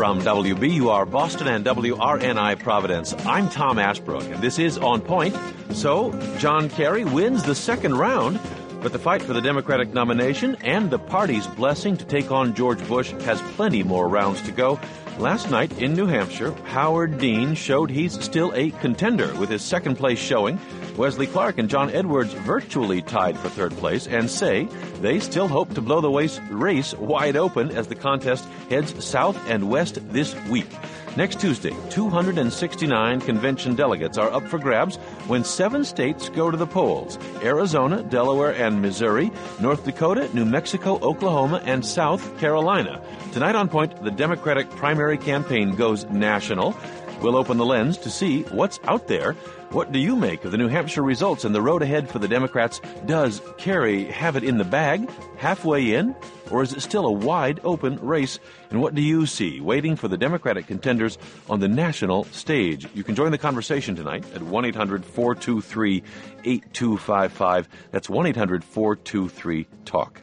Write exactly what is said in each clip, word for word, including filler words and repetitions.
From W B U R Boston and W R N I Providence, I'm Tom Ashbrook, and this is On Point. So, John Kerry wins the second round, but the fight for the Democratic nomination and the party's blessing to take on George Bush has plenty more rounds to go. Last night in New Hampshire, Howard Dean showed he's still a contender with his second place showing. Wesley Clark and John Edwards virtually tied for third place and say they still hope to blow the race wide open as the contest heads south and west this week. Next Tuesday, two hundred sixty-nine convention delegates are up for grabs when seven states go to the polls: Arizona, Delaware, and Missouri, North Dakota, New Mexico, Oklahoma, and South Carolina. Tonight on Point, the Democratic primary campaign goes national. We'll open the lens to see what's out there. What do you make of the New Hampshire results and the road ahead for the Democrats? Does Kerry have it in the bag, halfway in, or is it still a wide-open race? And what do you see waiting for the Democratic contenders on the national stage? You can join the conversation tonight at one eight hundred four two three eight two five five. That's one eight hundred four two three talk.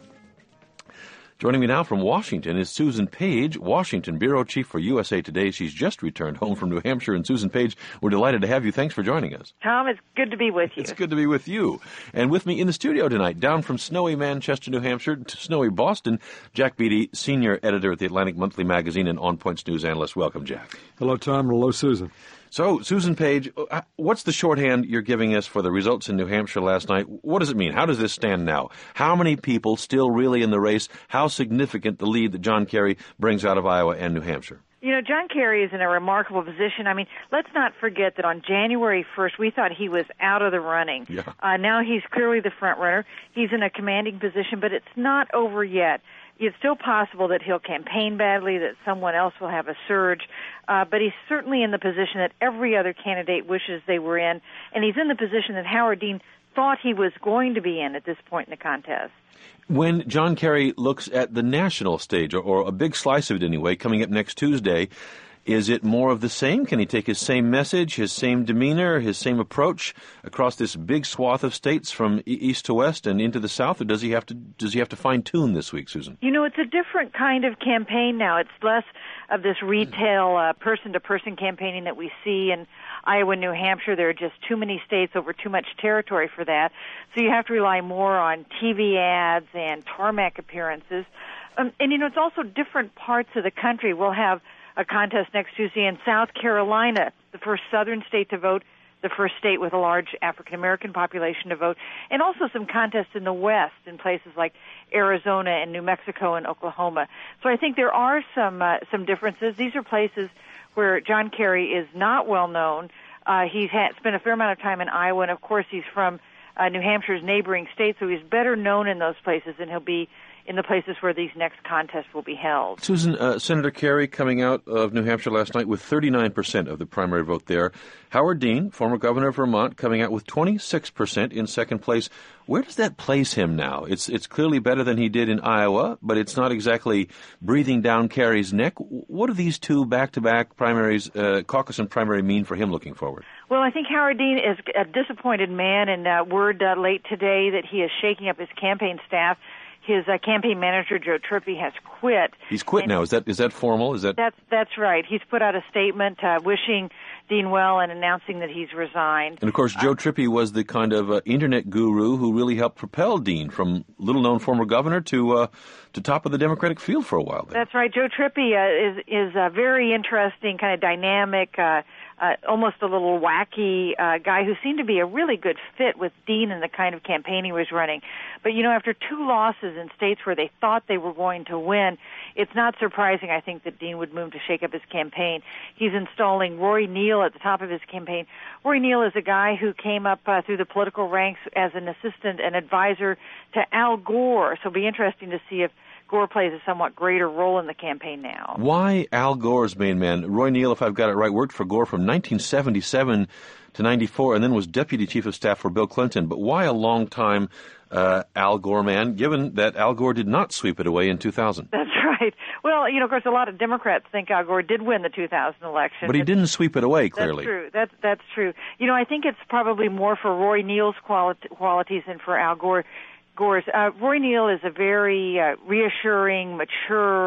Joining me now from Washington is Susan Page, Washington Bureau Chief for U S A Today. She's just returned home from New Hampshire. And Susan Page, we're delighted to have you. Thanks for joining us. Tom, it's good to be with you. It's good to be with you. And with me in the studio tonight, down from snowy Manchester, New Hampshire to snowy Boston, Jack Beatty, Senior Editor at the Atlantic Monthly Magazine and On Point's news analyst. Welcome, Jack. Hello, Tom. Hello, Susan. So, Susan Page, what's the shorthand you're giving us for the results in New Hampshire last night? What does it mean? How does this stand now? How many people still really in the race? How significant the lead that John Kerry brings out of Iowa and New Hampshire? You know, John Kerry is in a remarkable position. I mean, let's not forget that on January first, we thought he was out of the running. Yeah. Uh, now he's clearly the front runner. He's in a commanding position, but it's not over yet. It's still possible that he'll campaign badly, that someone else will have a surge, uh, but he's certainly in the position that every other candidate wishes they were in, and he's in the position that Howard Dean thought he was going to be in at this point in the contest. When John Kerry looks at the national stage, or, or a big slice of it anyway, coming up next Tuesday, is it more of the same? Can he take his same message, his same demeanor, his same approach across this big swath of states from east to west and into the south, or does he have to does he have to fine tune this week, Susan? You know, it's a different kind of campaign now. It's less of this retail uh, person-to-person campaigning that we see in Iowa and New Hampshire. There are just too many states over too much territory for that. So you have to rely more on T V ads and tarmac appearances. Um, and, you know, it's also different parts of the country. We'll have a contest next Tuesday in South Carolina, the first southern state to vote, the first state with a large African-American population to vote, and also some contests in the West in places like Arizona and New Mexico and Oklahoma. So I think there are some uh, some differences. These are places where John Kerry is not well known. Uh, he's had, spent a fair amount of time in Iowa, and of course he's from uh, New Hampshire's neighboring state, so he's better known in those places than he'll be in the places where these next contests will be held. Susan, uh, Senator Kerry coming out of New Hampshire last night with thirty-nine percent of the primary vote there. Howard Dean, former governor of Vermont, coming out with twenty-six percent in second place. Where does that place him now? It's it's clearly better than he did in Iowa, but it's not exactly breathing down Kerry's neck. What do these two back-to-back primaries, uh, caucus and primary, mean for him looking forward? Well, I think Howard Dean is a disappointed man, and uh, word uh, late today that he is shaking up his campaign staff. His uh, campaign manager, Joe Trippi, has quit. He's quit now. Is that is that formal? Is that that's that's right? He's put out a statement uh, wishing Dean well and announcing that he's resigned. And of course, Joe uh, Trippi was the kind of uh, internet guru who really helped propel Dean from little-known former governor to uh, to top of the Democratic field for a while there. That's right. Joe Trippi uh, is is a very interesting, kind of dynamic. Uh, Uh, almost a little wacky uh, guy who seemed to be a really good fit with Dean and the kind of campaign he was running. But, you know, after two losses in states where they thought they were going to win, it's not surprising, I think, that Dean would move to shake up his campaign. He's installing Roy Neal at the top of his campaign. Roy Neal is a guy who came up uh, through the political ranks as an assistant and advisor to Al Gore. So it'll be interesting to see if Gore plays a somewhat greater role in the campaign now. Why Al Gore's main man? Roy Neal, if I've got it right, worked for Gore from nineteen seventy-seven to ninety-four and then was deputy chief of staff for Bill Clinton. But why a long time uh, Al Gore man, given that Al Gore did not sweep it away in two thousand? That's right. Well, you know, of course, a lot of Democrats think Al Gore did win the two thousand election. But he didn't sweep it away, clearly. That's true. That's, that's true. You know, I think it's probably more for Roy Neal's quali- qualities than for Al Gore. Gore's. Uh, Roy Neal is a very uh, reassuring, mature,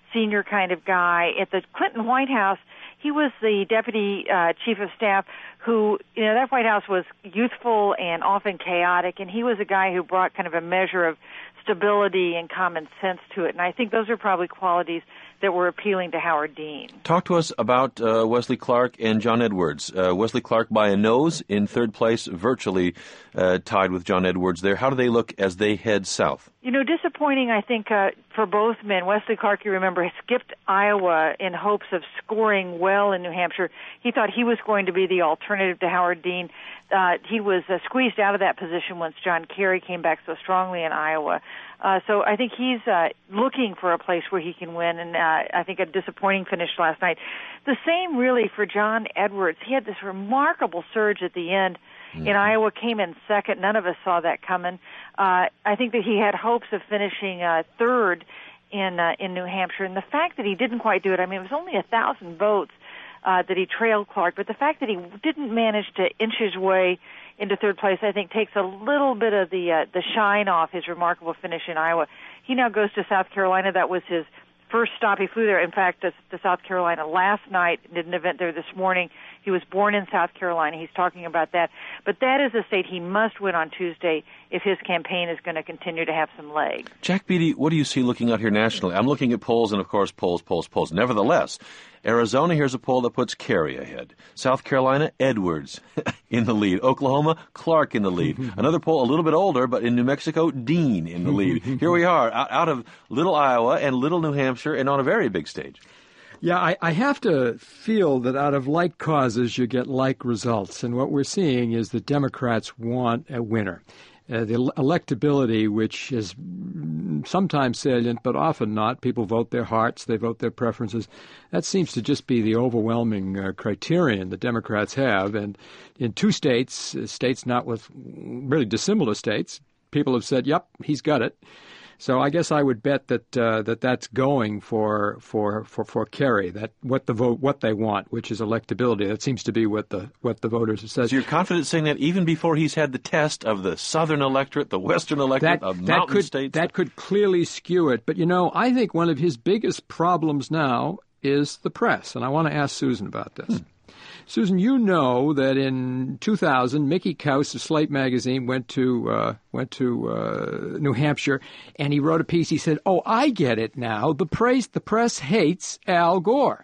senior kind of guy. At the Clinton White House, he was the deputy uh, chief of staff who, you know, that White House was youthful and often chaotic, and he was a guy who brought kind of a measure of stability and common sense to it. And I think those are probably qualities that were appealing to Howard Dean. Talk to us about uh, Wesley Clark and John Edwards. Uh, Wesley Clark by a nose in third place, virtually uh, tied with John Edwards there. How do they look as they head south? You know, disappointing, I think, uh, for both men. Wesley Clark, you remember, skipped Iowa in hopes of scoring well in New Hampshire. He thought he was going to be the alternative to Howard Dean. Uh, he was uh, squeezed out of that position once John Kerry came back so strongly in Iowa. Uh, so I think he's uh, looking for a place where he can win, and uh, I think a disappointing finish last night. The same really for John Edwards. He had this remarkable surge at the end. Mm-hmm. In Iowa, came in second. None of us saw that coming. Uh, I think that he had hopes of finishing uh, third in uh, in New Hampshire, and the fact that he didn't quite do it, I mean, it was only a thousand votes uh, that he trailed Clark, but the fact that he didn't manage to inch his way into third place, I think, takes a little bit of the uh, the shine off his remarkable finish in Iowa. He now goes to South Carolina. That was his first stop. He flew there, in fact, to, to South Carolina last night, did an event there this morning. He was born in South Carolina. He's talking about that. But that is a state he must win on Tuesday if his campaign is going to continue to have some legs. Jack Beatty, what do you see looking out here nationally? I'm looking at polls, and of course, polls, polls, polls. Nevertheless, Arizona, here's a poll that puts Kerry ahead. South Carolina, Edwards in the lead. Oklahoma, Clark in the lead. Another poll, a little bit older, but in New Mexico, Dean in the lead. Here we are, out, out of Little Iowa and Little New Hampshire, and on a very big stage. Yeah, I, I have to feel that out of like causes, you get like results. And what we're seeing is the Democrats want a winner. Uh, the electability, which is sometimes salient, but often not. People vote their hearts, they vote their preferences. That seems to just be the overwhelming uh, criterion the Democrats have. And in two states, uh, states not with really dissimilar states, people have said, yep, he's got it. So I guess I would bet that uh, that that's going for for for for Kerry. That what the vote what they want, which is electability. That seems to be what the what the voters have said. So you're confident saying that even before he's had the test of the Southern electorate, the Western electorate, that, of that mountain could, states? That could clearly skew it. But you know, I think one of his biggest problems now is the press, and I want to ask Susan about this. Hmm. Susan, you know that in two thousand, Mickey Kaus of Slate magazine went to uh, went to uh, New Hampshire, and he wrote a piece. He said, "Oh, I get it now. The press, the press hates Al Gore."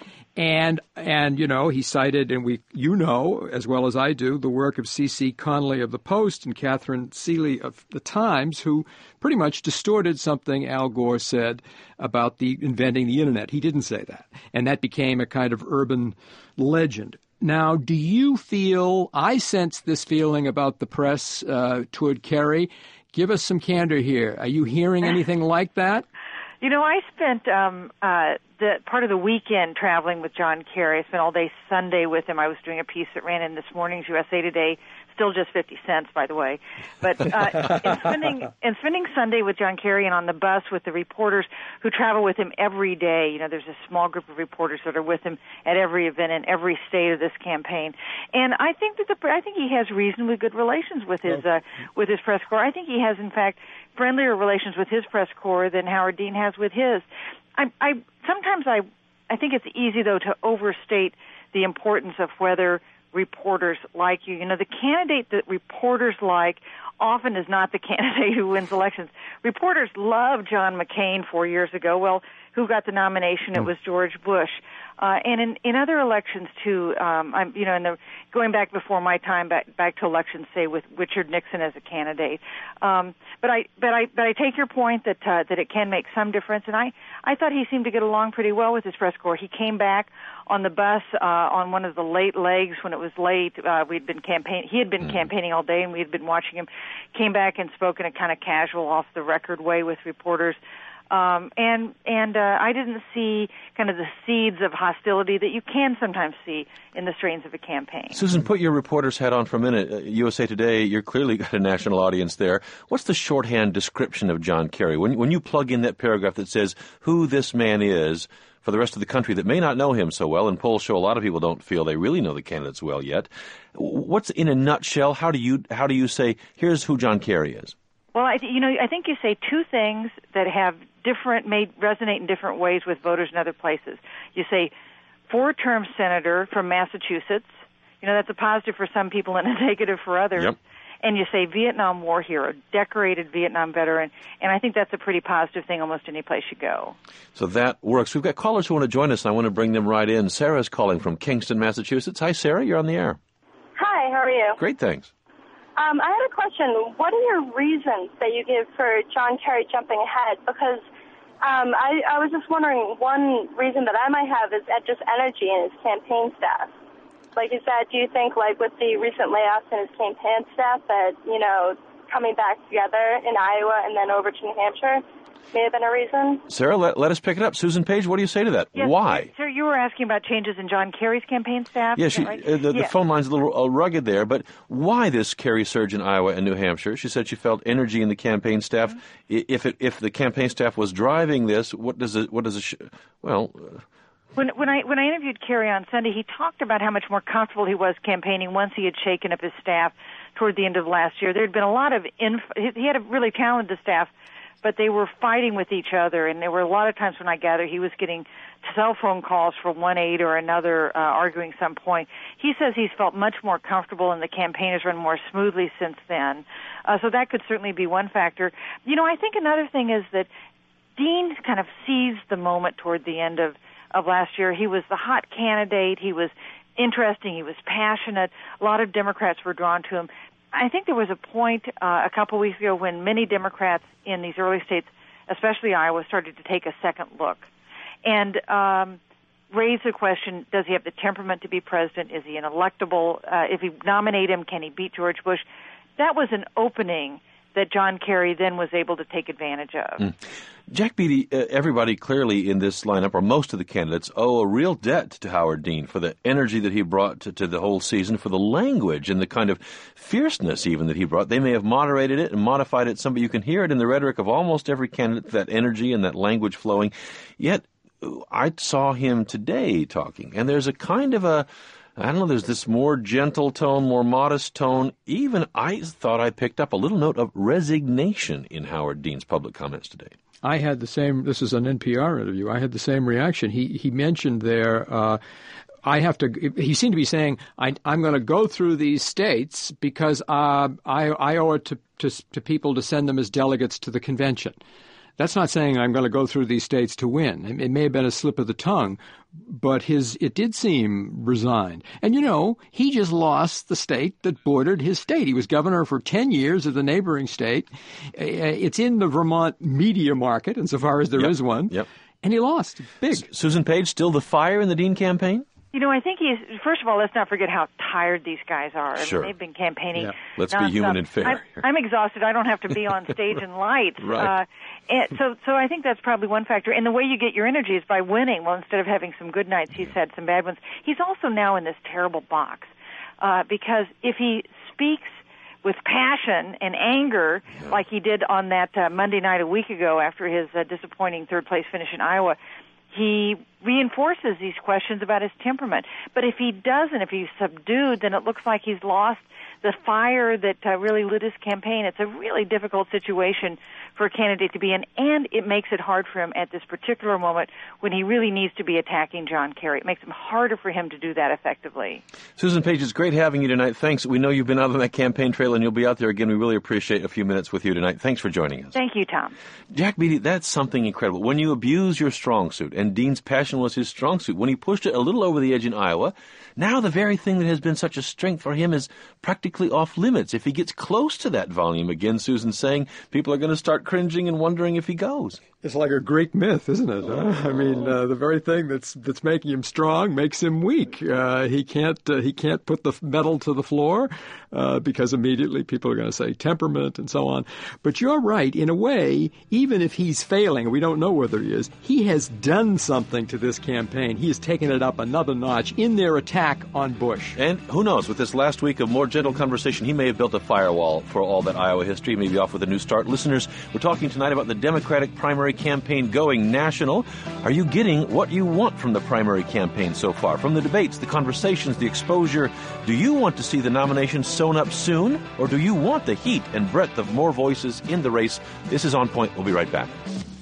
And, and you know, he cited, and we, you know, as well as I do, the work of C C Connolly of the Post and Catherine Seeley of the Times, who pretty much distorted something Al Gore said about the inventing the Internet. He didn't say that. And that became a kind of urban legend. Now, do you feel, I sense this feeling about the press uh, toward Kerry. Give us some candor here. Are you hearing anything like that? You know, I spent um, uh, the part of the weekend traveling with John Kerry. I spent all day Sunday with him. I was doing a piece that ran in this morning's U S A Today, still just fifty cents, by the way. But uh, in spending in spending Sunday with John Kerry and on the bus with the reporters who travel with him every day, you know, there's a small group of reporters that are with him at every event in every state of this campaign. And I think that the I think he has reasonably good relations with his uh, with his press corps. I think he has, in fact, friendlier relations with his press corps than Howard Dean has with his. I, I sometimes I I think it's easy though to overstate the importance of whether reporters like you. You know, the candidate that reporters like often is not the candidate who wins elections. Reporters loved John McCain four years ago. Well, who got the nomination? It was George Bush. Uh, and in, in other elections too, um, I'm, you know, in the, going back before my time, back, back to elections, say with Richard Nixon as a candidate. Um, but I, but I, but I take your point that uh, that it can make some difference. And I, I thought he seemed to get along pretty well with his press corps. He came back on the bus uh, on one of the late legs when it was late. Uh, we'd been campaign. He had been mm. campaigning all day, and we had been watching him. Came back and spoke in a kind of casual, off the record way with reporters. Um, and and uh, I didn't see kind of the seeds of hostility that you can sometimes see in the strains of a campaign. Susan, put your reporter's hat on for a minute. Uh, U S A Today, you're clearly got a national audience there. What's the shorthand description of John Kerry? When, when you plug in that paragraph that says who this man is for the rest of the country that may not know him so well, and polls show a lot of people don't feel they really know the candidates well yet, what's in a nutshell, how do you how do you say, here's who John Kerry is? Well, I th- you know, I think you say two things that have different, may resonate in different ways with voters in other places. You say four-term senator from Massachusetts. You know, that's a positive for some people and a negative for others. Yep. And you say Vietnam War hero, decorated Vietnam veteran, and I think that's a pretty positive thing almost any place you go. So that works. We've got callers who want to join us, and I want to bring them right in. Sarah's calling from Kingston, Massachusetts. Hi, Sarah. You're on the air. Hi, how are you? Great, thanks. Um, I had a question. What are your reasons that you give for John Kerry jumping ahead? Because um, I, I was just wondering, one reason that I might have is at just energy in his campaign staff. Like, is that, do you think, like, with the recent layoffs in his campaign staff, that, you know, coming back together in Iowa and then over to New Hampshire may have been a reason? Sarah, let, let us pick it up. Susan Page, what do you say to that? Yes, Why? Sir, you were asking about changes in John Kerry's campaign staff? Yeah, is she, that right? uh, the, yeah. the phone line's a little uh, rugged there, but why this Kerry surge in Iowa and New Hampshire? She said she felt energy in the campaign staff. Mm-hmm. If it, if the campaign staff was driving this, what does it, what does it, sh- well... Uh, When, when I when I interviewed Kerry on Sunday, he talked about how much more comfortable he was campaigning once he had shaken up his staff toward the end of last year. There had been a lot of inf- he had a really talented staff, but they were fighting with each other, and there were a lot of times when I gather he was getting cell phone calls from one aide or another uh, arguing some point. He says he's felt much more comfortable, and the campaign has run more smoothly since then. Uh, so that could certainly be one factor. You know, I think another thing is that Dean kind of seized the moment toward the end of of last year. He was the hot candidate. He was interesting. He was passionate. A lot of Democrats were drawn to him. I think there was a point uh, a couple weeks ago when many Democrats in these early states, especially Iowa, started to take a second look and um, raise the question, does he have the temperament to be president? Is he an electable? Uh, if we nominate him, can he beat George Bush? That was an opening that John Kerry then was able to take advantage of. Mm. Jack Beatty, uh, everybody clearly in this lineup, or most of the candidates, owe a real debt to Howard Dean for the energy that he brought to, to the whole season, for the language and the kind of fierceness even that he brought. They may have moderated it and modified it some, but you can hear it in the rhetoric of almost every candidate, that energy and that language flowing. Yet, I saw him today talking, and there's a kind of a I don't know, there's this more gentle tone, more modest tone. Even I thought I picked up a little note of resignation in Howard Dean's public comments today. I had the same, this is an N P R interview, I had the same reaction. He he mentioned there, uh, I have to, he seemed to be saying, I, I'm going to go through these states because uh, I, I owe it to, to, to people to send them as delegates to the convention. That's not saying I'm going to go through these states to win. It may have been a slip of the tongue, but his it did seem resigned. And, you know, he just lost the state that bordered his state. He was governor for ten years of the neighboring state. It's in the Vermont media market, insofar as there yep. is one. Yep. And he lost. Big. S- Susan Page, still the fire in the Dean campaign? You know, I think he's, first of all, let's not forget how tired these guys are. Sure. I mean, they've been campaigning. Yeah. Let's nonstop. be human and fair. I'm, I'm exhausted. I don't have to be on stage and lights. Right. Uh, and so, so I think that's probably one factor. And the way you get your energy is by winning. Well, instead of having some good nights, he's had some bad ones. He's also now in this terrible box uh, because if he speaks with passion and anger, yeah. like he did on that uh, Monday night a week ago after his uh, disappointing third-place finish in Iowa, he reinforces these questions about his temperament. But if he doesn't, if he's subdued, then it looks like he's lost the fire that uh, really lit his campaign. It's a really difficult situation for a candidate to be in, and it makes it hard for him at this particular moment when he really needs to be attacking John Kerry. It makes it harder for him to do that effectively. Susan Page, it's great having you tonight. Thanks. We know you've been out on that campaign trail, and you'll be out there again. We really appreciate a few minutes with you tonight. Thanks for joining us. Thank you, Tom. Jack Beatty, that's something incredible. When you abuse your strong suit, and Dean's passion was his strong suit, when he pushed it a little over the edge in Iowa, now the very thing that has been such a strength for him is practically off limits. If he gets close to that volume again, Susan's saying, people are going to start cringing and wondering if he goes. It's like a Greek myth, isn't it? Huh? I mean, uh, the very thing that's that's making him strong makes him weak. Uh, he can't uh, he can't put the metal to the floor uh, because immediately people are going to say temperament and so on. But you're right. In a way, even if he's failing, we don't know whether he is, he has done something to this campaign. He has taken it up another notch in their attack on Bush. And who knows, with this last week of more gentle conversation. He may have built a firewall for all that Iowa history. He may be off with a new start. Listeners, we're talking tonight about the Democratic primary campaign going national. Are you getting what you want from the primary campaign so far? From the debates, the conversations, the exposure, do you want to see the nomination sewn up soon? Or do you want the heat and breadth of more voices in the race? This is On Point. We'll be right back.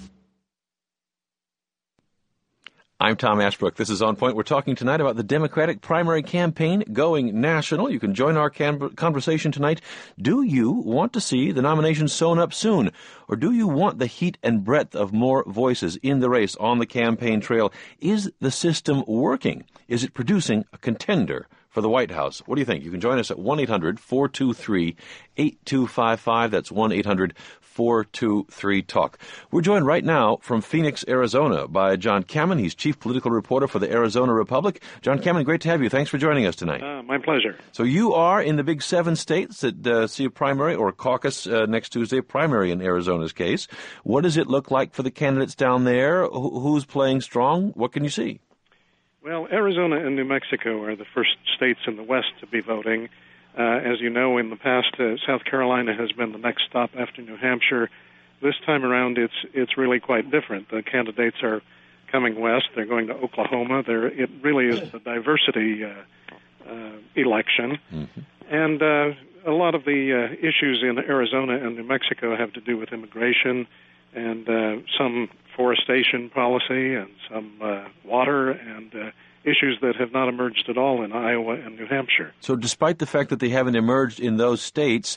I'm Tom Ashbrook. This is On Point. We're talking tonight about the Democratic primary campaign going national. You can join our cam- conversation tonight. Do you want to see the nomination sewn up soon? Or do you want the heat and breadth of more voices in the race on the campaign trail? Is the system working? Is it producing a contender for the White House? What do you think? You can join us at one eight hundred four two three eight two five five. That's one eight hundred four two three talk. We're joined right now from Phoenix, Arizona by John Cammon. He's chief political reporter for the Arizona Republic. John Cammon, great to have you. Thanks for joining us tonight. Uh, my pleasure. So you are in the big seven states that uh, see a primary or a caucus uh, next Tuesday, primary in Arizona's case. What does it look like for the candidates down there? Wh- who's playing strong? What can you see? Well, Arizona and New Mexico are the first states in the West to be voting. Uh, as you know, in the past, uh, South Carolina has been the next stop after New Hampshire. This time around, it's it's really quite different. The candidates are coming west. They're going to Oklahoma. They're, it really is a diversity uh, uh, election. Mm-hmm. And uh, a lot of the uh, issues in Arizona and New Mexico have to do with immigration and uh, some forestation policy and some uh, water and uh, issues that have not emerged at all in Iowa and New Hampshire. So despite the fact that they haven't emerged in those states,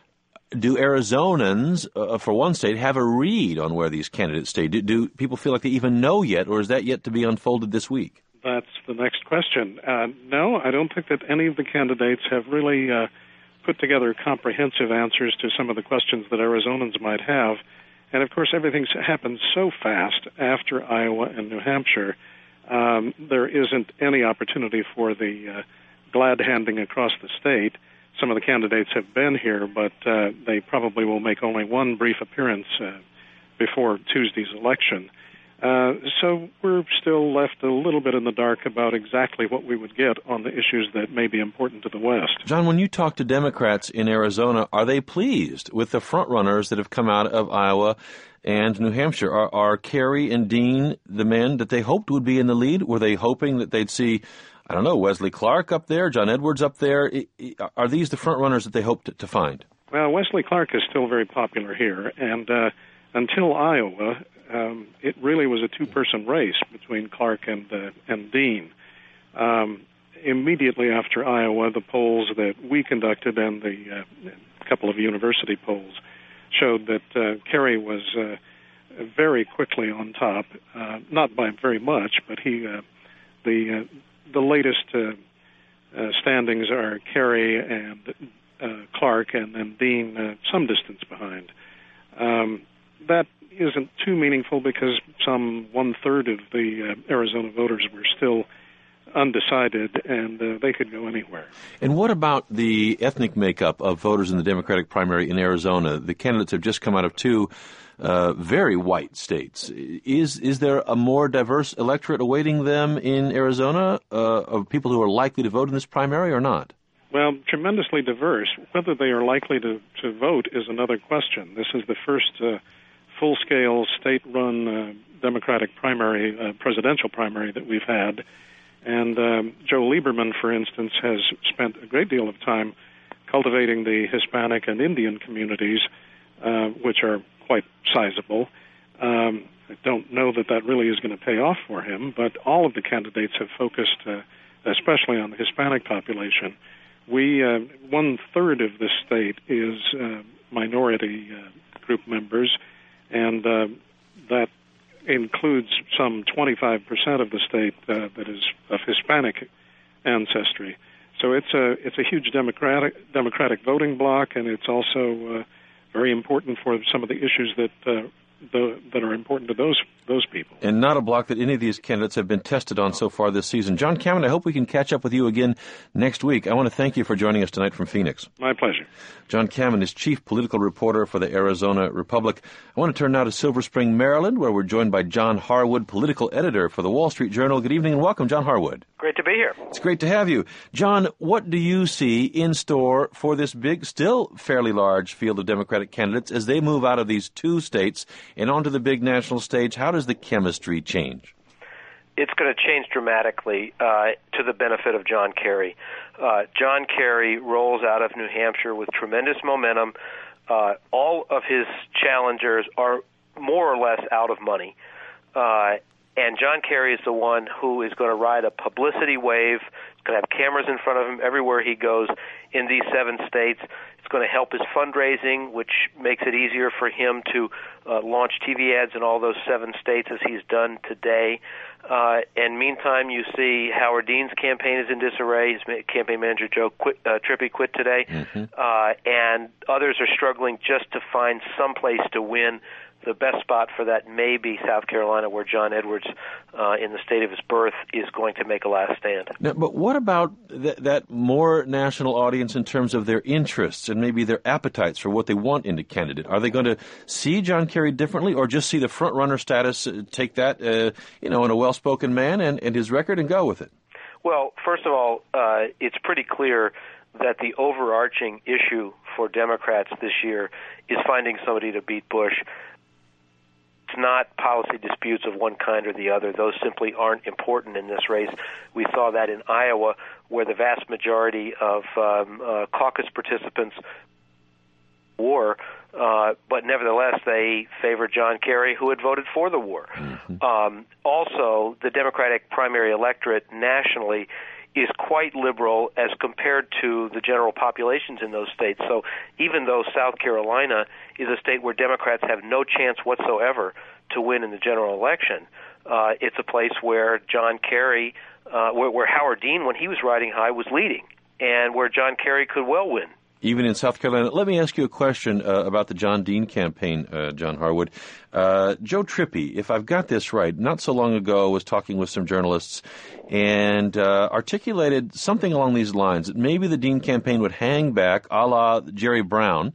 do Arizonans, uh, for one state, have a read on where these candidates stay? Do, do people feel like they even know yet, or is that yet to be unfolded this week? That's the next question. Uh, no, I don't think that any of the candidates have really uh, put together comprehensive answers to some of the questions that Arizonans might have. And, of course, everything's happened so fast after Iowa and New Hampshire. Um, there isn't any opportunity for the uh, glad handing across the state. Some of the candidates have been here, but uh, they probably will make only one brief appearance uh, before Tuesday's election. Uh, so we're still left a little bit in the dark about exactly what we would get on the issues that may be important to the West. John, when you talk to Democrats in Arizona, are they pleased with the frontrunners that have come out of Iowa and New Hampshire? Are, are Kerry and Dean the men that they hoped would be in the lead? Were they hoping that they'd see, I don't know, Wesley Clark up there, John Edwards up there? Are these the frontrunners that they hoped to, to find? Well, Wesley Clark is still very popular here, and uh, until Iowa, um, it really was a two-person race between Clark and uh, and Dean. Um, immediately after Iowa, the polls that we conducted and the uh, couple of university polls showed that uh, Kerry was uh, very quickly on top, uh, not by very much, but he uh, the uh, the latest uh, uh, standings are Kerry and uh, Clark, and then Dean uh, some distance behind. Um, that isn't too meaningful because some one-third of the uh, Arizona voters were still undecided, and uh, they could go anywhere. And what about the ethnic makeup of voters in the Democratic primary in Arizona? The candidates have just come out of two uh, very white states. Is is there a more diverse electorate awaiting them in Arizona uh, of people who are likely to vote in this primary or not? Well, tremendously diverse. Whether they are likely to, to vote is another question. This is the first uh, full-scale state-run uh, Democratic primary, uh, presidential primary that we've had. And um, Joe Lieberman, for instance, has spent a great deal of time cultivating the Hispanic and Indian communities, uh, which are quite sizable. Um, I don't know that that really is going to pay off for him, but all of the candidates have focused, uh, especially on the Hispanic population. We uh, one-third of this state is uh, minority uh, group members, and uh, that includes some twenty-five percent of the state uh, that is of Hispanic ancestry. So it's a it's a huge democratic democratic voting bloc, and it's also uh, very important for some of the issues that uh, the, that are important to those those people. And not a block that any of these candidates have been tested on so far this season. John Cammon, I hope we can catch up with you again next week. I want to thank you for joining us tonight from Phoenix. My pleasure. John Cammon is chief political reporter for the Arizona Republic. I want to turn now to Silver Spring, Maryland, where we're joined by John Harwood, political editor for the Wall Street Journal. Good evening and welcome, John Harwood. Great to be here. It's great to have you. John, what do you see in store for this big, still fairly large field of Democratic candidates as they move out of these two states and onto the big national stage? How does the chemistry change? It's going to change dramatically uh, to the benefit of John Kerry. Uh, John Kerry rolls out of New Hampshire with tremendous momentum. Uh, all of his challengers are more or less out of money. Uh, and John Kerry is the one who is going to ride a publicity wave. He's going to have cameras in front of him everywhere he goes in these seven states. It's going to help his fundraising, which makes it easier for him to uh, launch T V ads in all those seven states as he's done today. Uh, and meantime, you see Howard Dean's campaign is in disarray. His campaign manager, Joe quit, uh, Trippi, quit today. Mm-hmm. Uh, and others are struggling just to find some place to win. The best spot for that may be South Carolina, where John Edwards, uh, in the state of his birth, is going to make a last stand. Now, but what about th- that more national audience in terms of their interests and maybe their appetites for what they want in a candidate? Are they going to see John Kerry differently, or just see the front-runner status, uh, take that, uh, you know, in a well-spoken man and, and his record and go with it? Well, first of all, uh, it's pretty clear that the overarching issue for Democrats this year is finding somebody to beat Bush. It's not policy disputes of one kind or the other. Those simply aren't important in this race. We saw that in Iowa, where the vast majority of um, uh, caucus participants were, uh, but nevertheless they favored John Kerry, who had voted for the war. Mm-hmm. Um, also, the Democratic primary electorate nationally is quite liberal as compared to the general populations in those states. So even though South Carolina is a state where Democrats have no chance whatsoever to win in the general election, uh, it's a place where John Kerry, uh, where, where Howard Dean, when he was riding high, was leading, and where John Kerry could well win. Even in South Carolina. Let me ask you a question uh, about the John Dean campaign, uh, John Harwood. Uh, Joe Trippi, if I've got this right, not so long ago was talking with some journalists and uh, articulated something along these lines, that maybe the Dean campaign would hang back a la Jerry Brown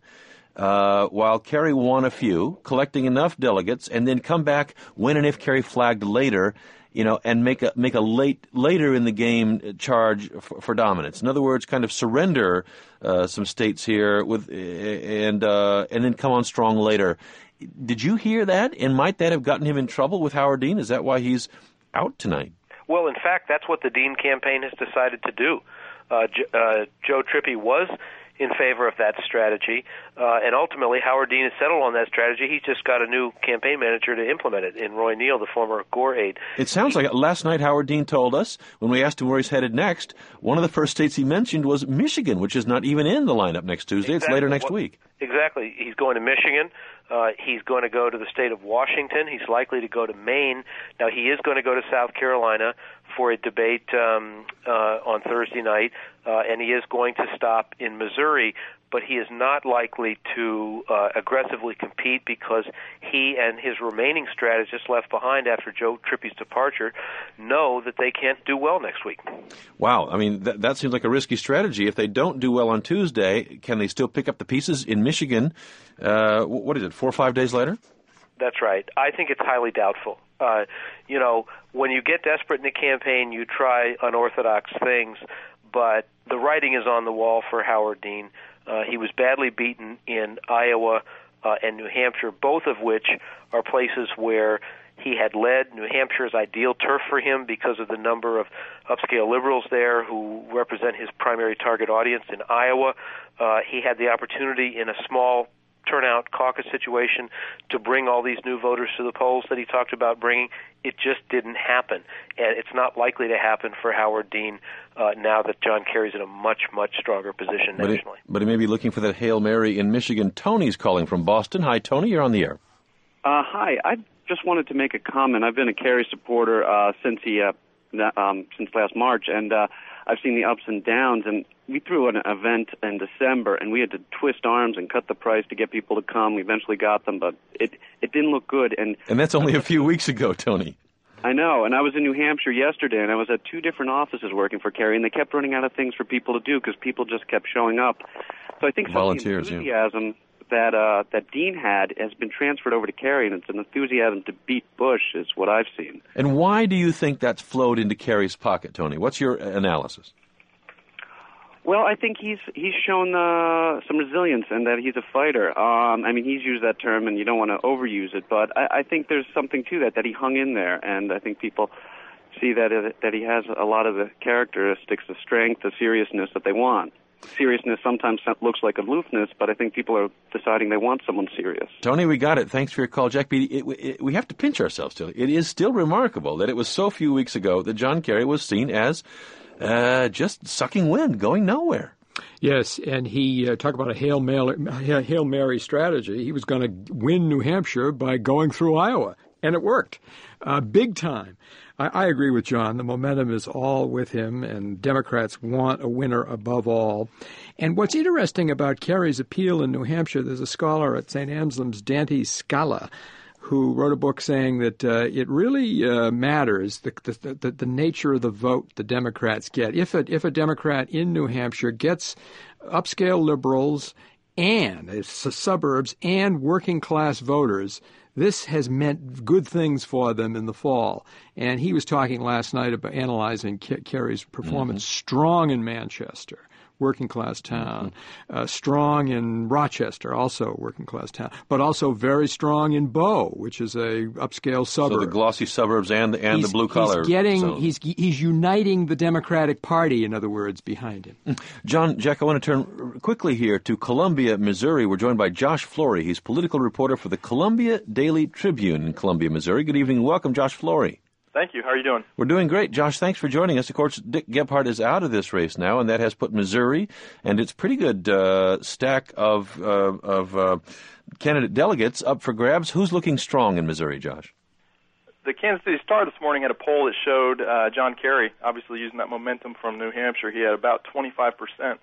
uh, while Kerry won a few, collecting enough delegates, and then come back when and if Kerry flagged later, you know, and make a make a late later in the game charge for, for dominance. In other words, kind of surrender uh, some states here with and uh, and then come on strong later. Did you hear that? And might that have gotten him in trouble with Howard Dean? Is that why he's out tonight? Well, in fact, that's what the Dean campaign has decided to do. Uh, J- uh, Joe Trippi was in favor of that strategy, uh, and ultimately Howard Dean has settled on that strategy. He's just got a new campaign manager to implement it in Roy Neal, the former Gore aide. It sounds like last night Howard Dean told us, when we asked him where he's headed next, one of the first states he mentioned was Michigan, which is not even in the lineup next Tuesday. Exactly. It's later next well, week. Exactly. He's going to Michigan. Uh, he's going to go to the state of Washington. He's likely to go to Maine. Now, he is going to go to South Carolina for a debate um, uh, on Thursday night, uh, and he is going to stop in Missouri, but he is not likely to uh, aggressively compete because he and his remaining strategists left behind after Joe Trippi's departure know that they can't do well next week. Wow. I mean, that, that seems like a risky strategy. If they don't do well on Tuesday, can they still pick up the pieces in Michigan? Uh, what is it, four or five days later? That's right. I think it's highly doubtful. Uh, you know, when you get desperate in the campaign, you try unorthodox things, but the writing is on the wall for Howard Dean. Uh, he was badly beaten in Iowa uh, and New Hampshire, both of which are places where he had led. New Hampshire is ideal turf for him because of the number of upscale liberals there who represent his primary target audience. In Iowa, uh, he had the opportunity in a small turnout caucus situation to bring all these new voters to the polls that he talked about bringing. It just didn't happen, and it's not likely to happen for Howard Dean uh, now that John Kerry's in a much, much stronger position but nationally. He, but he may be looking for that Hail Mary in Michigan. Tony's calling from Boston. Hi, Tony. You're on the air. Uh, hi. I just wanted to make a comment. I've been a Kerry supporter uh, since he uh, um, since last March, and uh, I've seen the ups and downs. And we threw an event in December, and we had to twist arms and cut the price to get people to come. We eventually got them, but it it didn't look good. And and that's only a few weeks ago, Tony. I know, and I was in New Hampshire yesterday, and I was at two different offices working for Kerry, and they kept running out of things for people to do because people just kept showing up. So I think some Volunteers, of the enthusiasm yeah. that uh, that Dean had has been transferred over to Kerry, and it's an enthusiasm to beat Bush is what I've seen. And why do you think that's flowed into Kerry's pocket, Tony? What's your analysis? Well, I think he's he's shown uh, some resilience and that he's a fighter. Um, I mean, he's used that term, and you don't want to overuse it, but I, I think there's something to that, that he hung in there, and I think people see that it, that he has a lot of the characteristics, the strength, the seriousness that they want. Seriousness sometimes looks like aloofness, but I think people are deciding they want someone serious. Tony, we got it. Thanks for your call. Jack Beatty, it, it, we have to pinch ourselves still. It is still remarkable that it was so few weeks ago that John Kerry was seen as Uh, just sucking wind, going nowhere. Yes, and he uh, talked about a Hail Mary, Hail Mary strategy. He was going to win New Hampshire by going through Iowa, and it worked uh, big time. I, I agree with John. The momentum is all with him, and Democrats want a winner above all. And what's interesting about Kerry's appeal in New Hampshire, there's a scholar at Saint Anselm's, Dante Scala, who wrote a book saying that uh, it really uh, matters the, the, the, the nature of the vote the Democrats get. If a, if a Democrat in New Hampshire gets upscale liberals and uh, suburbs and working-class voters, this has meant good things for them in the fall. And he was talking last night about analyzing Ke- Kerry's performance, mm-hmm. strong in Manchester, working-class town, mm-hmm. uh, strong in Rochester, also working-class town, but also very strong in Bow, which is a upscale suburb. So the glossy suburbs and, and he's, the blue-collar he's getting, zone. He's, he's uniting the Democratic Party, in other words, behind him. John, Jack, I want to turn quickly here to Columbia, Missouri. We're joined by Josh Flory. He's political reporter for the Columbia Daily Tribune in Columbia, Missouri. Good evening and welcome, Josh Flory. Thank you. How are you doing? We're doing great. Josh, thanks for joining us. Of course, Dick Gephardt is out of this race now, and that has put Missouri and its pretty good uh, stack of, uh, of uh, candidate delegates up for grabs. Who's looking strong in Missouri, Josh? The Kansas City Star this morning had a poll that showed uh, John Kerry, obviously using that momentum from New Hampshire. He had about twenty-five percent.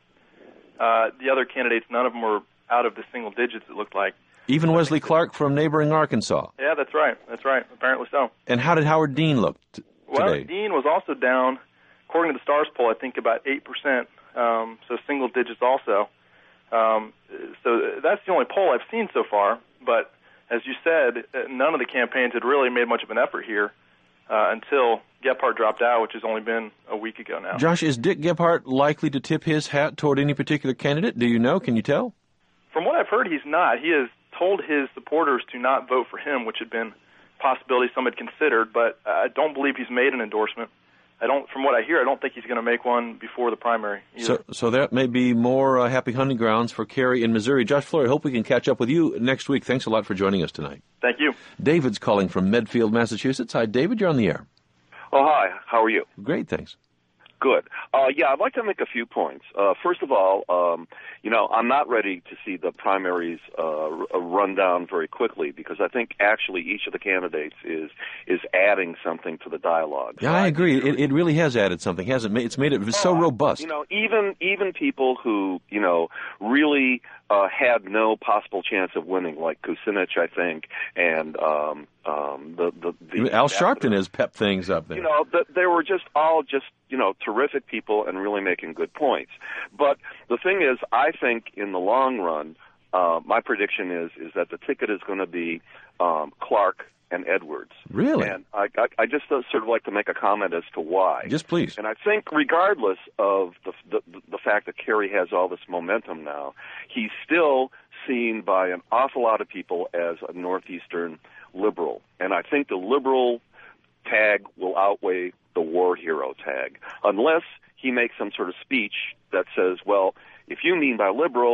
Uh, the other candidates, none of them were out of the single digits, it looked like. Even Wesley Clark from neighboring Arkansas. Yeah, that's right. That's right. Apparently so. And how did Howard Dean look t- well, today? Well, Dean was also down, according to the Stars poll, I think about eight percent, um, so single digits also. Um, so that's the only poll I've seen so far. But as you said, none of the campaigns had really made much of an effort here uh, until Gephardt dropped out, which has only been a week ago now. Josh, is Dick Gephardt likely to tip his hat toward any particular candidate? Do you know? Can you tell? From what I've heard, he's not. He has told his supporters to not vote for him, which had been a possibility some had considered, but I don't believe he's made an endorsement. I don't, from what I hear, I don't think he's going to make one before the primary either. So, so that may be more uh, happy hunting grounds for Kerry in Missouri. Josh Flory, hope we can catch up with you next week. Thanks a lot for joining us tonight. Thank you. David's calling from Medfield, Massachusetts. Hi, David. You're on the air. Oh, hi. How are you? Great, thanks. Good. Uh, yeah, I'd like to make a few points. Uh, first of all, um, you know, I'm not ready to see the primaries uh, run down very quickly because I think actually each of the candidates is is adding something to the dialogue. Yeah, I agree. It, it really has added something, hasn't it? It's made it so uh, robust. You know, even even people who you know really uh, had no possible chance of winning, like Kucinich, I think, and um, um, the the, the Al Sharpton has pepped things up there. You know, the, they were just all just you know terrific people and really making good points. But the thing is, I think in the long run, uh, my prediction is is that the ticket is going to be um, Clark and Edwards. Really? And I, I, I just uh, sort of like to make a comment as to why. Just please. And I think regardless of the, the, the fact that Kerry has all this momentum now, he's still seen by an awful lot of people as a Northeastern liberal. And I think the liberal tag will outweigh the war hero tag, unless he makes some sort of speech that says, well, if you mean by liberal,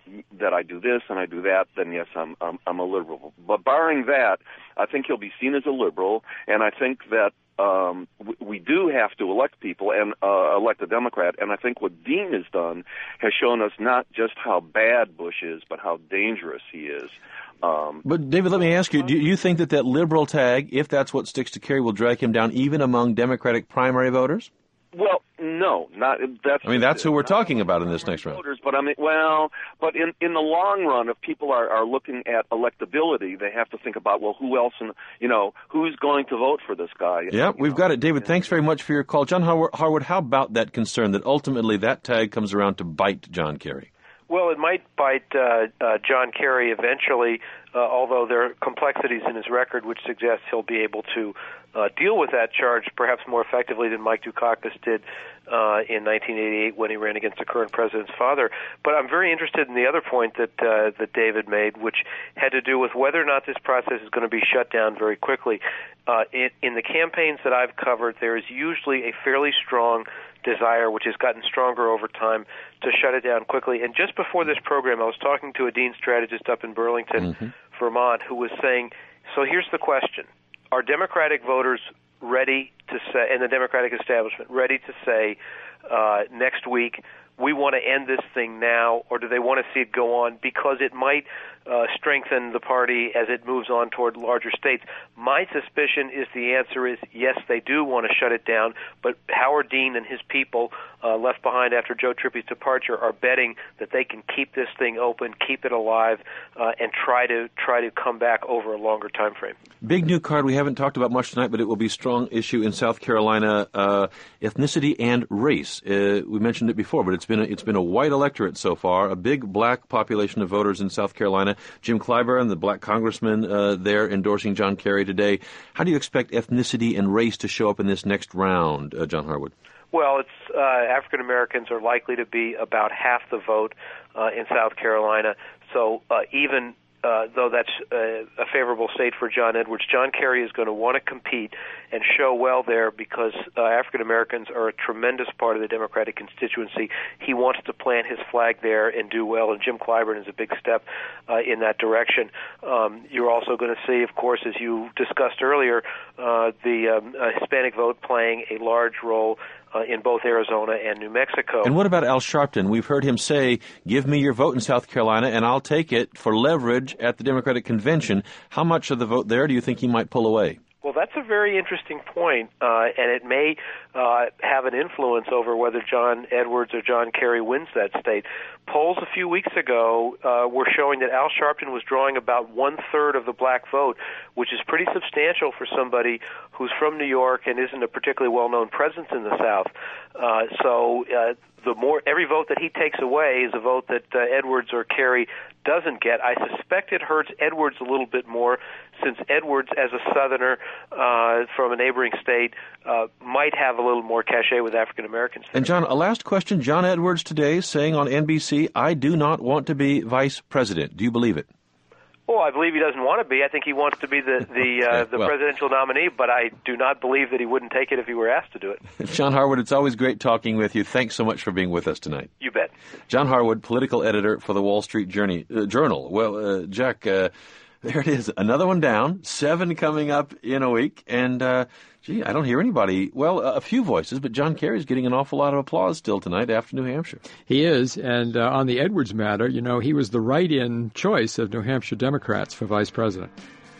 that I do this and I do that, then yes, I'm, I'm I'm a liberal. But barring that, I think he'll be seen as a liberal, and I think that um, we, we do have to elect people and uh, elect a Democrat. And I think what Dean has done has shown us not just how bad Bush is, but how dangerous he is. Um, but, David, let me ask you, do you think that that liberal tag, if that's what sticks to Kerry, will drag him down even among Democratic primary voters? Well, no, not that's. I mean, that's who we're talking about in this next round. Voters, but I mean, well, but in in the long run, if people are, are looking at electability, they have to think about, well, who else, in, you know, who's going to vote for this guy? Yeah, we've know? got it, David. Thanks very much for your call, John Harwood. Harwood, how about that concern that ultimately that tag comes around to bite John Kerry? Well, it might bite uh, uh, John Kerry eventually, uh, although there are complexities in his record which suggests he'll be able to uh, deal with that charge perhaps more effectively than Mike Dukakis did uh, in nineteen eighty-eight when he ran against the current president's father. But I'm very interested in the other point that uh, that David made, which had to do with whether or not this process is going to be shut down very quickly. Uh, in, in the campaigns that I've covered, there is usually a fairly strong desire, which has gotten stronger over time, to shut it down quickly. And just before this program, I was talking to a dean strategist up in Burlington, mm-hmm. Vermont, who was saying, so here's the question. Are Democratic voters ready to say, and the Democratic establishment, ready to say uh, next week, we want to end this thing now, or do they want to see it go on because it might uh, strengthen the party as it moves on toward larger states? My suspicion is the answer is yes, they do want to shut it down, but Howard Dean and his people uh, left behind after Joe Trippie's departure are betting that they can keep this thing open, keep it alive, uh, and try to try to come back over a longer time frame. Big new card we haven't talked about much tonight, but it will be a strong issue in South Carolina, uh, ethnicity and race. Uh, we mentioned it before, but it's been a, it's been a white electorate so far, a big black population of voters in South Carolina. Jim Clyburn, the black congressman uh, there endorsing John Kerry today. How do you expect ethnicity and race to show up in this next round, uh, John Harwood? Well, it's uh, African Americans are likely to be about half the vote uh, in South Carolina. So uh, even Uh, though that's uh, a favorable state for John Edwards, John Kerry is going to want to compete and show well there because uh, African Americans are a tremendous part of the Democratic constituency. He wants to plant his flag there and do well, and Jim Clyburn is a big step uh, in that direction. Um, you're also going to see, of course, as you discussed earlier, uh, the um, uh, Hispanic vote playing a large role Uh, in both Arizona and New Mexico. And what about Al Sharpton? We've heard him say, give me your vote in South Carolina and I'll take it for leverage at the Democratic convention. How much of the vote there do you think he might pull away? Well, that's a very interesting point, uh, and it may uh, have an influence over whether John Edwards or John Kerry wins that state. Polls a few weeks ago uh, were showing that Al Sharpton was drawing about one-third of the black vote, which is pretty substantial for somebody who's from New York and isn't a particularly well-known presence in the South. Uh, so uh, the more every vote that he takes away is a vote that uh, Edwards or Kerry doesn't get. I suspect it hurts Edwards a little bit more, since Edwards, as a Southerner uh, from a neighboring state, uh, might have a little more cachet with African Americans. And John, a last question. John Edwards today saying on N B C, I do not want to be vice president. Do you believe it? Well, I believe he doesn't want to be. I think he wants to be the the, uh, the well, presidential nominee, but I do not believe that he wouldn't take it if he were asked to do it. John Harwood, it's always great talking with you. Thanks so much for being with us tonight. You bet. John Harwood, political editor for the Wall Street Journey, uh, Journal. Well, uh, Jack, uh, there it is. Another one down. Seven coming up in a week. And, uh, gee, I don't hear anybody. Well, a few voices, but John Kerry's getting an awful lot of applause still tonight after New Hampshire. He is. And uh, on the Edwards matter, you know, he was the write-in choice of New Hampshire Democrats for vice president.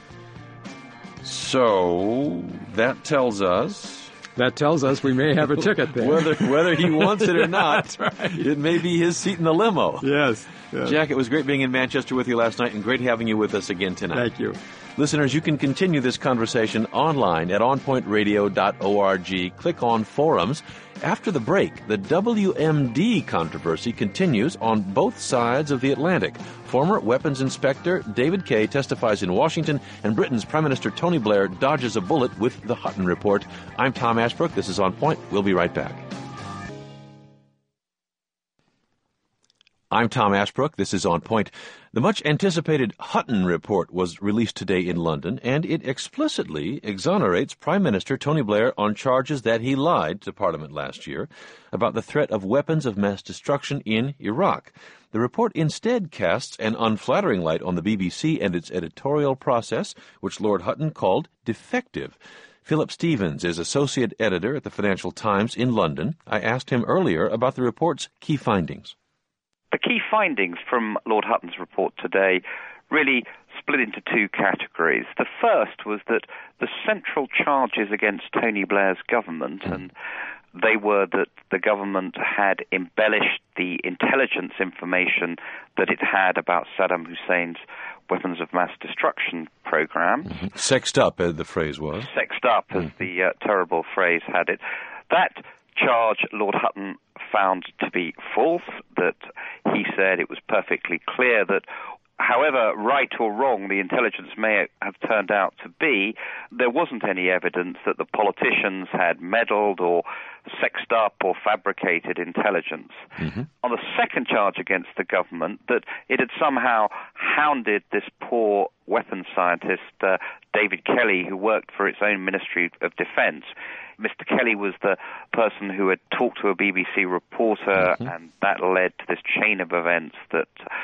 So that tells us... That tells us we may have a ticket there. whether whether he wants it or not, That's right. It may be his seat in the limo. Yes, yes. Jack, it was great being in Manchester with you last night and great having you with us again tonight. Thank you. Listeners, you can continue this conversation online at on point radio dot org. Click on forums. After the break, the W M D controversy continues on both sides of the Atlantic. Former weapons inspector David Kaye testifies in Washington, and Britain's Prime Minister Tony Blair dodges a bullet with the Hutton Report. I'm Tom Ashbrook. This is On Point. We'll be right back. I'm Tom Ashbrook. This is On Point. The much-anticipated Hutton report was released today in London, and it explicitly exonerates Prime Minister Tony Blair on charges that he lied to Parliament last year about the threat of weapons of mass destruction in Iraq. The report instead casts an unflattering light on the B B C and its editorial process, which Lord Hutton called defective. Philip Stevens is associate editor at the Financial Times in London. I asked him earlier about the report's key findings. The key findings from Lord Hutton's report today really split into two categories. The first was that the central charges against Tony Blair's government, and they were that the government had embellished the intelligence information that it had about Saddam Hussein's weapons of mass destruction program. Mm-hmm. Sexed up, uh, the phrase was. Sexed up, as mm-hmm. the uh, terrible phrase had it. That charge Lord Hutton found to be false, that he said it was perfectly clear that however right or wrong the intelligence may have turned out to be, there wasn't any evidence that the politicians had meddled or sexed up or fabricated intelligence. Mm-hmm. On the second charge against the government, that it had somehow hounded this poor weapons scientist, uh, David Kelly, who worked for its own Ministry of Defence. Mister Kelly was the person who had talked to a B B C reporter, mm-hmm. and that led to this chain of events that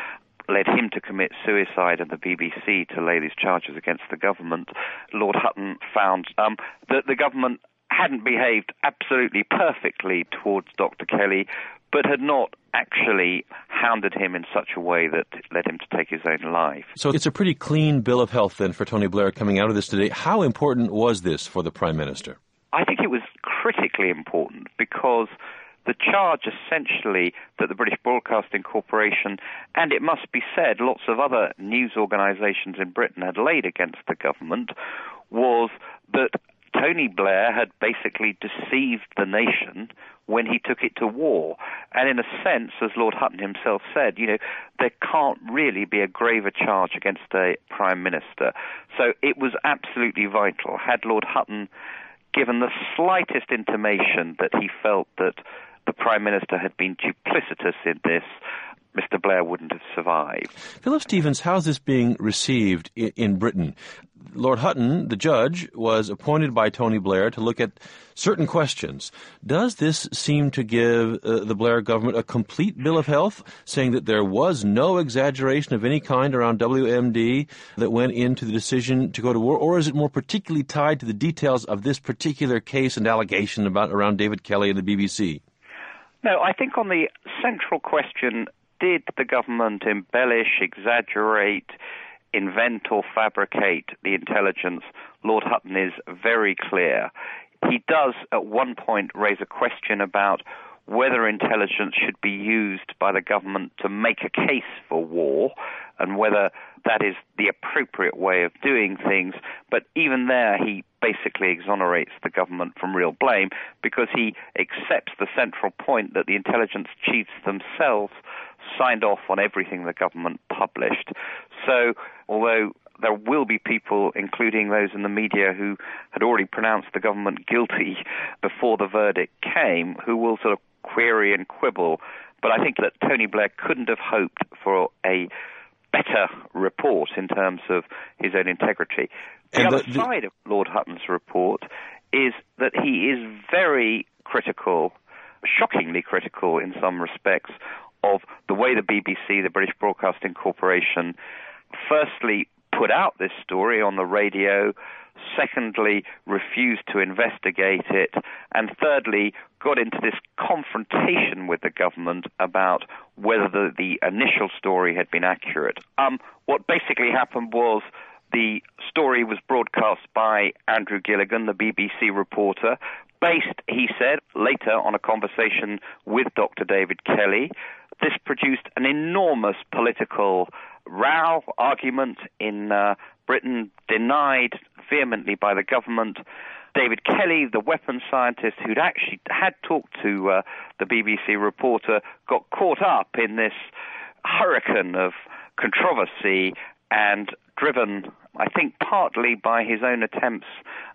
led him to commit suicide and the B B C to lay these charges against the government. Lord Hutton found um, that the government hadn't behaved absolutely perfectly towards Doctor Kelly, but had not actually hounded him in such a way that led him to take his own life. So it's a pretty clean bill of health then for Tony Blair coming out of this today. How important was this for the Prime Minister? I think it was critically important because the charge essentially that the British Broadcasting Corporation, and it must be said lots of other news organisations in Britain had laid against the government, was that Tony Blair had basically deceived the nation when he took it to war. And in a sense, as Lord Hutton himself said, you know, there can't really be a graver charge against a Prime Minister. So it was absolutely vital. Had Lord Hutton given the slightest intimation that he felt that the Prime Minister had been duplicitous in this, Mister Blair wouldn't have survived. Philip Stevens, how's this being received in, in Britain? Lord Hutton, the judge, was appointed by Tony Blair to look at certain questions. Does this seem to give uh, the Blair government a complete bill of health, saying that there was no exaggeration of any kind around W M D that went into the decision to go to war, or is it more particularly tied to the details of this particular case and allegation about around David Kelly and the B B C? No, I think on the central question, did the government embellish, exaggerate, invent or fabricate the intelligence, Lord Hutton is very clear. He does at one point raise a question about whether intelligence should be used by the government to make a case for war and whether that is the appropriate way of doing things. But even there, he basically exonerates the government from real blame because he accepts the central point that the intelligence chiefs themselves signed off on everything the government published. So although there will be people, including those in the media, who had already pronounced the government guilty before the verdict came, who will sort of query and quibble, but I think that Tony Blair couldn't have hoped for a better report in terms of his own integrity. The and other the, the... side of Lord Hutton's report is that he is very critical, shockingly critical in some respects, of the way the B B C, the British Broadcasting Corporation, firstly put out this story on the radio, secondly refused to investigate it, and thirdly got into this confrontation with the government about whether the, the initial story had been accurate. Um, what basically happened was the story was broadcast by Andrew Gilligan, the B B C reporter, based, he said, later on a conversation with Doctor David Kelly. This produced an enormous political row, argument in uh, Britain, denied vehemently by the government. David Kelly, the weapons scientist who'd actually had talked to uh, the B B C reporter, got caught up in this hurricane of controversy and driven, I think, partly by his own attempts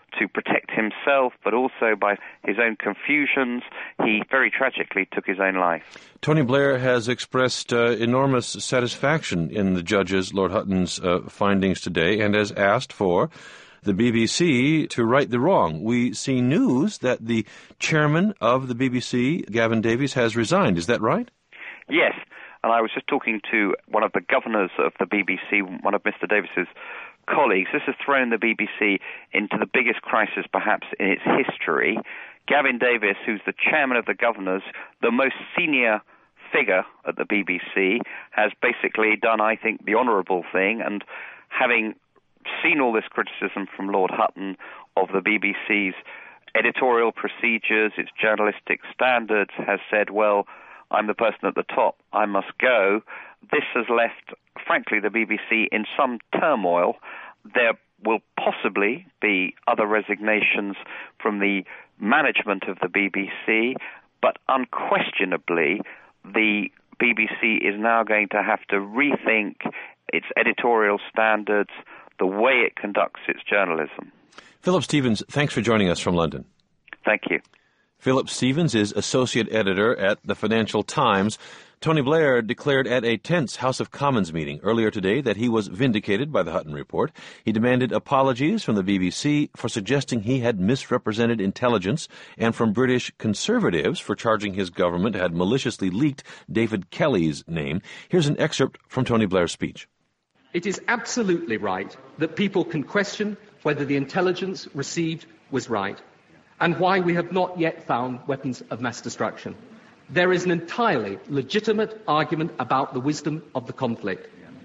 to protect himself, but also by his own confusions, he very tragically took his own life. Tony Blair has expressed uh, enormous satisfaction in the judges, Lord Hutton's uh, findings today, and has asked for the B B C to right the wrong. We see news that the chairman of the B B C, Gavin Davies, has resigned. Is that right? Yes, and I was just talking to one of the governors of the B B C, one of Mister Davies's colleagues. This has thrown the B B C into the biggest crisis perhaps in its history. Gavin Davies, who's the chairman of the governors, the most senior figure at the B B C, has basically done, I think, the honourable thing, and having seen all this criticism from Lord Hutton of the B B C's editorial procedures, its journalistic standards, has said, well, I'm the person at the top, I must go. This has left, frankly, the B B C in some turmoil. There will possibly be other resignations from the management of the B B C, but unquestionably the B B C is now going to have to rethink its editorial standards, the way it conducts its journalism. Philip Stevens, thanks for joining us from London. Thank you. Philip Stevens is associate editor at the Financial Times. Tony Blair declared at a tense House of Commons meeting earlier today that he was vindicated by the Hutton report. He demanded apologies from the B B C for suggesting he had misrepresented intelligence, and from British Conservatives for charging his government had maliciously leaked David Kelly's name. Here's an excerpt from Tony Blair's speech. It is absolutely right that people can question whether the intelligence received was right, and why we have not yet found weapons of mass destruction. There is an entirely legitimate argument about the wisdom of the conflict.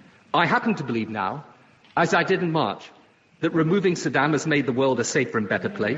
I happen to believe now, as I did in March, that removing Saddam has made the world a safer and better place.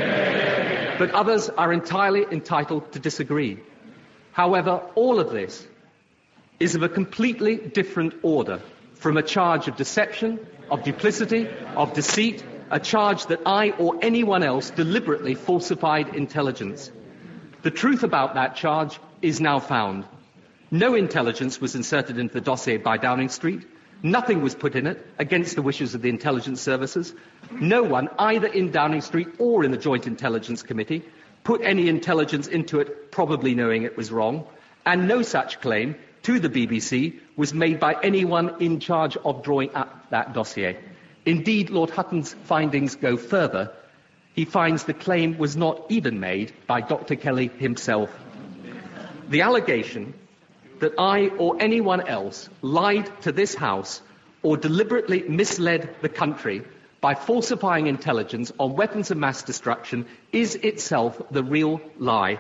But others are entirely entitled to disagree. However, all of this is of a completely different order from a charge of deception, of duplicity, of deceit, a charge that I or anyone else deliberately falsified intelligence. The truth about that charge is now found. No intelligence was inserted into the dossier by Downing Street. Nothing was put in it against the wishes of the intelligence services. No one, either in Downing Street or in the Joint Intelligence Committee, put any intelligence into it probably knowing it was wrong. And no such claim to the B B C was made by anyone in charge of drawing up that dossier. Indeed, Lord Hutton's findings go further. He finds the claim was not even made by Doctor Kelly himself. The allegation that I or anyone else lied to this House or deliberately misled the country by falsifying intelligence on weapons of mass destruction is itself the real lie.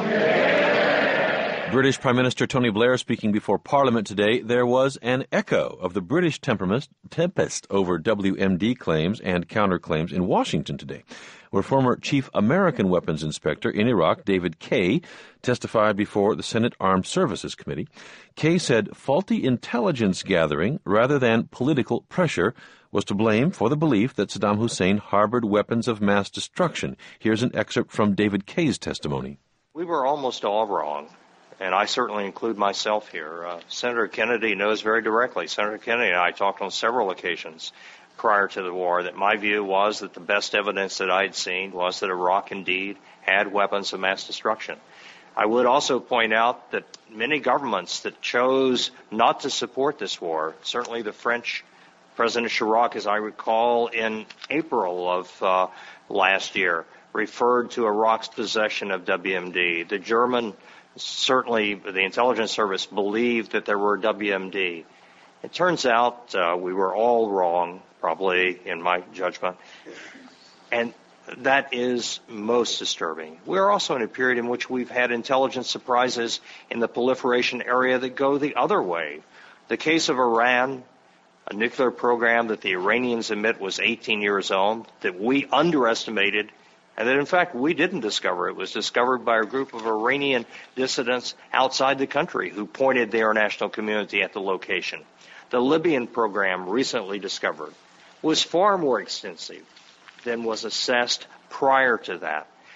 British Prime Minister Tony Blair speaking before Parliament today. There was an echo of the British tempest over W M D claims and counterclaims in Washington today, where former Chief American Weapons Inspector in Iraq, David Kaye, testified before the Senate Armed Services Committee. Kaye said faulty intelligence gathering rather than political pressure was to blame for the belief that Saddam Hussein harbored weapons of mass destruction. Here's an excerpt from David Kaye's testimony. We were almost all wrong. And I certainly include myself here. Uh, Senator Kennedy knows very directly. Senator Kennedy and I talked on several occasions prior to the war that my view was that the best evidence that I had seen was that Iraq indeed had weapons of mass destruction. I would also point out that many governments that chose not to support this war, certainly the French, President Chirac, as I recall, in April of uh, last year, referred to Iraq's possession of W M D. The German Certainly, the intelligence service believed that there were W M D. It turns out uh, we were all wrong, probably, in my judgment. And that is most disturbing. We're also in a period in which we've had intelligence surprises in the proliferation area that go the other way. The case of Iran, a nuclear program that the Iranians admit was eighteen years old, that we underestimated, and that, in fact, we didn't discover. It was discovered by a group of Iranian dissidents outside the country who pointed the international community at the location. The Libyan program, recently discovered, was far more extensive than was assessed prior to that.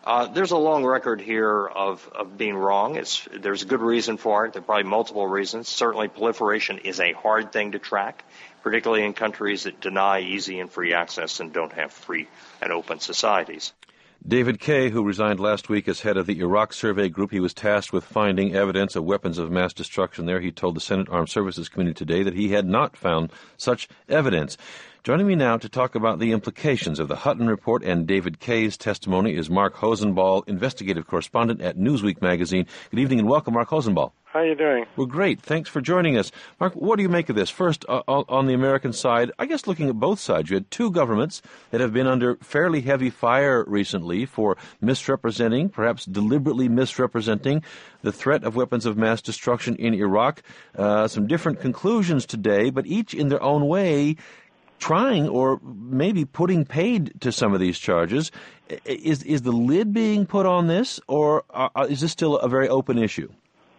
Uh, there's a long record here of, of being wrong. It's, there's a good reason for it. There are probably multiple reasons. Certainly proliferation is a hard thing to track, particularly in countries that deny easy and free access and don't have free and open societies. David Kaye, who resigned last week as head of the Iraq Survey Group, he was tasked with finding evidence of weapons of mass destruction there. He told the Senate Armed Services Committee today that he had not found such evidence. Joining me now to talk about the implications of the Hutton Report and David Kaye's testimony is Mark Hosenball, investigative correspondent at Newsweek magazine. Good evening and welcome, Mark Hosenball. How are you doing? Well, great. Thanks for joining us. Mark, what do you make of this? First, uh, on the American side, I guess looking at both sides, you had two governments that have been under fairly heavy fire recently for misrepresenting, perhaps deliberately misrepresenting, the threat of weapons of mass destruction in Iraq. Uh, some different conclusions today, but each in their own way trying or maybe putting paid to some of these charges. Is, is the lid being put on this, or uh, is this still a very open issue?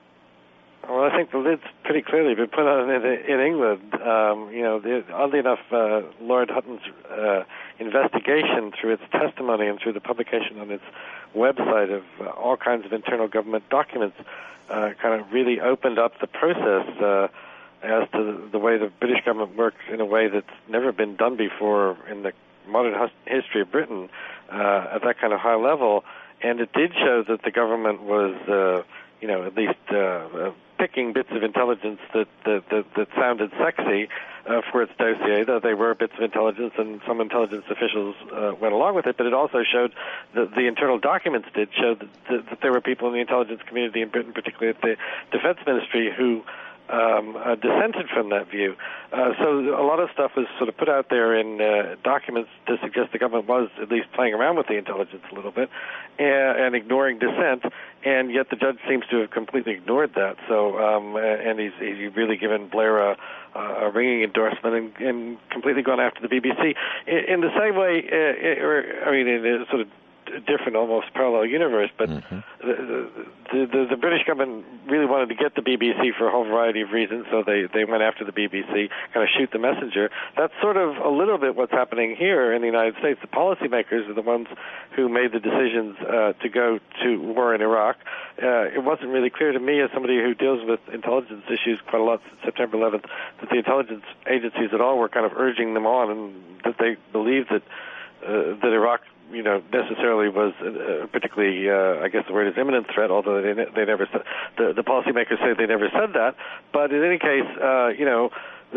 Well, I think the lid's pretty clearly been put on in, in England. Um, you know, the, oddly enough, uh, Lord Hutton's uh, investigation through its testimony and through the publication on its website of uh, all kinds of internal government documents uh, kind of really opened up the process uh, as to the, the way the British government works in a way that's never been done before in the modern hus- history of Britain uh, at that kind of high level. And it did show that the government was, uh, you know, at least uh, uh, picking bits of intelligence that that, that, that sounded sexy uh, for its dossier, though they were bits of intelligence, and some intelligence officials uh, went along with it. But it also showed that the internal documents did show that, that, that there were people in the intelligence community in Britain, particularly at the Defense Ministry, who Um, uh, dissented from that view. Uh, so a lot of stuff was sort of put out there in uh, documents to suggest the government was at least playing around with the intelligence a little bit and, and ignoring dissent, and yet the judge seems to have completely ignored that. So, um, and he's, he's really given Blair a, a ringing endorsement and, and completely gone after the B B C. In, in the same way, uh, or, I mean, in a sort of different, almost parallel universe, but mm-hmm. the, the, the, the British government really wanted to get the B B C for a whole variety of reasons, so they, they went after the B B C, kind of shoot the messenger. That's sort of a little bit what's happening here in the United States. The policymakers are the ones who made the decisions uh, to go to war in Iraq. Uh, it wasn't really clear to me, as somebody who deals with intelligence issues quite a lot since September eleventh, that the intelligence agencies at all were kind of urging them on, and that they believed that uh, that Iraq, you know, necessarily was uh, particularly, uh, I guess the word is imminent threat, although they, they never said, the, the policymakers say they never said that. But in any case, uh, you know,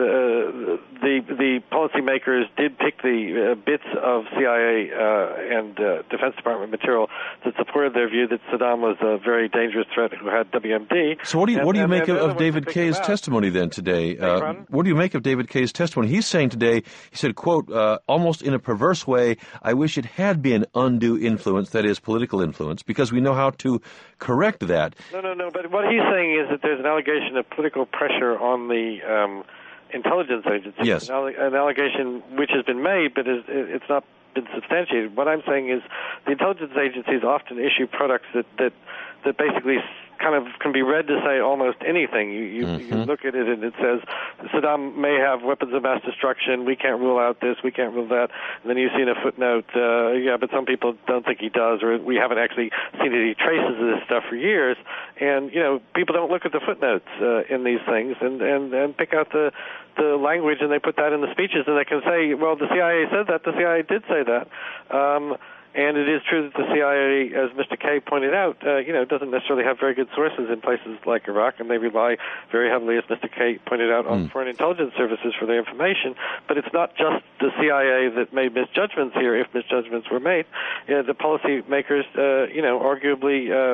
the the the policymakers did pick the uh, bits of C I A uh, and uh, Defense Department material that supported their view that Saddam was a very dangerous threat who had W M D. So what do you and, what do you and, make and of, of David Kaye's testimony then today? Uh, what do you make of David Kaye's testimony? He's saying today, he said, quote, uh, almost in a perverse way, I wish it had been undue influence, that is political influence, because we know how to correct that. No, no, no. But what he's saying is that there's an allegation of political pressure on the Um, intelligence agencies. Yes. An, alle- an allegation which has been made, but is, it's not been substantiated. What I'm saying is the intelligence agencies often issue products that, that, that basically kind of can be read to say almost anything. You, you, mm-hmm. you look at it and it says Saddam may have weapons of mass destruction. We can't rule out this. We can't rule that. And then you see in a footnote, uh, yeah, but some people don't think he does, or we haven't actually seen any traces of this stuff for years. And, you know, people don't look at the footnotes uh, in these things and, and, and pick out the, the language, and they put that in the speeches, and they can say, well, the C I A said that. The C I A did say that. Um, And it is true that the C I A, as Mister Kaye pointed out, uh, you know, doesn't necessarily have very good sources in places like Iraq, and they rely very heavily, as Mister Kaye pointed out, on mm. foreign intelligence services for their information. But it's not just the C I A that made misjudgments here, if misjudgments were made. Uh, the policymakers, uh, you know, arguably uh,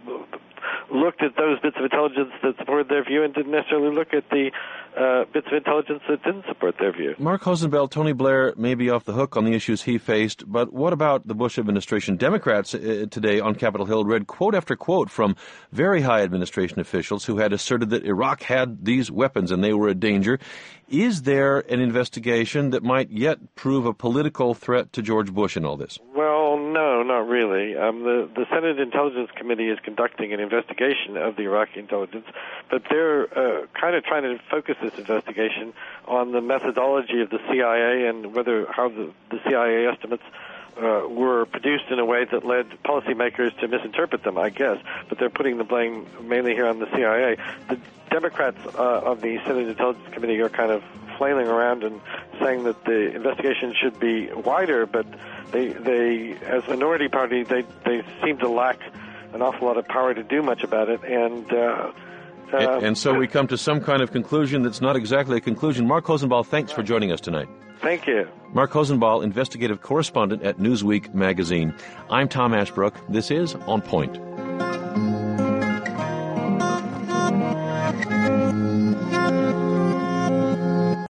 looked at those bits of intelligence that supported their view and didn't necessarily look at the uh, bits of intelligence that didn't support their view. Mark Hosenbell, Tony Blair may be off the hook on the issues he faced, but what about the Bush administration? Democrats uh, today on Capitol Hill read quote after quote from very high administration officials who had asserted that Iraq had these weapons and they were a danger. Is there an investigation that might yet prove a political threat to George Bush in all this? Well, no, not really. Um, the, the Senate Intelligence Committee is conducting an investigation of the Iraqi intelligence, but they're uh, kind of trying to focus this investigation on the methodology of the C I A and whether how the, the C I A estimates uh, were produced in a way that led policymakers to misinterpret them, I guess. But they're putting the blame mainly here on the C I A. The Democrats uh, of the Senate Intelligence Committee are kind of flailing around and saying that the investigation should be wider, but they, they as a minority party, they, they seem to lack an awful lot of power to do much about it. And uh, uh, and, and so we come to some kind of conclusion that's not exactly a conclusion. Mark Hosenbaugh, thanks for joining us tonight. Thank you. Mark Hosenbaugh, investigative correspondent at Newsweek magazine. I'm Tom Ashbrook. This is On Point.